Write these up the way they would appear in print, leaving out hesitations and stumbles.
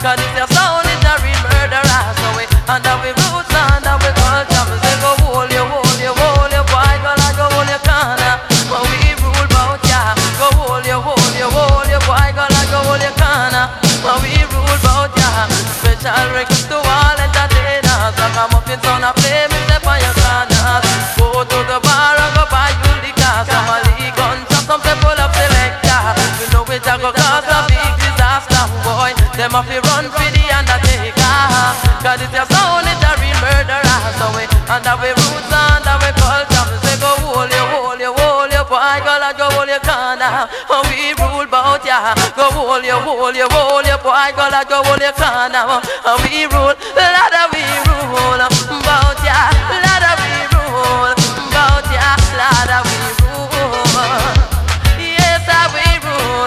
Cause this your sound is a real murderer. So we under we roots, under we culture. We say go hold you, hold you, hold you, boy, go like go hold your corner. But we rule bout ya. Go hold you, hold you, hold you, boy, go like go hold your corner. But we rule bout ya. Special request to all entertainers. Like a muffin sound a play, me step on your corners. Go to the bar and go buy you liquor. Some a league gunshot, some say pull up selector. You know it a go cause a big disaster, boy. Them have to run for the undertaker. Cause it's your sound, it's a real murderer. So we under we roots, under we culture. We say go hold you, hold you, hold you, boy, go like go hold your corner. And we rule bout ya. Go hold you, hold you, hold you, boy, go like go hold your corner. And we rule, ladder we rule bout ya. Ladder we rule bout ya. Ladder we rule. Yes, we rule.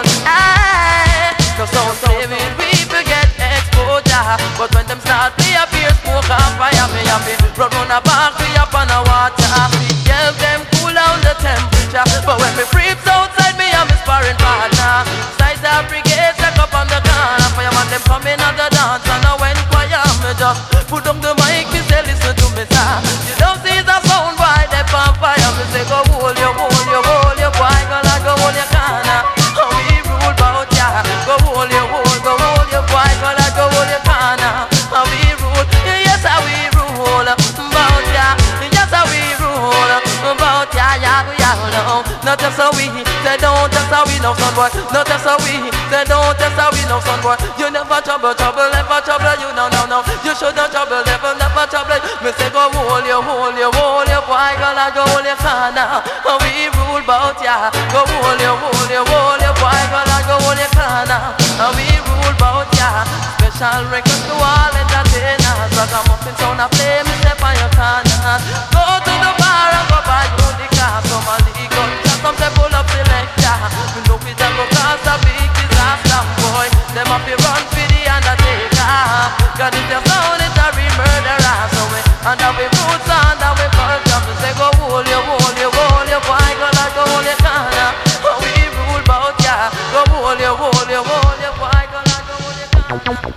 No sound saving, we forget exposure. But when them start play up here, smoke and fire, me happy. Run on a back, we up on a water. We help them cool down the temperature. But when me creeps outside, me and me sparring partner. Side the brigade, stack up on the corner. Fireman them coming on the dance, and I went quiet. Me just put on the mic, me say listen to me, sir. You don't see the sound, boy, they on fire. Me say go hold you, hold you, hold you, boy, go like go hold your corner. And we rule bout ya. Go hold you, go hold you, boy, go like go hold your corner. And we rule, yes, we rule bout ya. Yes, we rule bout ya, no. Not just how we, they don't just how we know son boy. Not just how we, they don't just how we know son boy. You never trouble, never trouble you, no. You should not trouble, never trouble. Me say go hold you, boy, go like go hold your corner. And we rule bout ya. Go hold you, boy, go like go hold your corner. And we rule bout ya. Special request to all entertainers. Like a muffin sound a play, me step on your corner. Go to the bar and go buy you the car. Some a league gunshot, some say pull up selector. We know it a go cause a big disaster, boy. Them have to run for the undertaker. Cause it's your sound, it's a real murderer. So we under we roots, under we culture. We say go hold you, boy, go like go hold your corner. And we rule bout ya. Go hold you, boy, go like go hold your corner.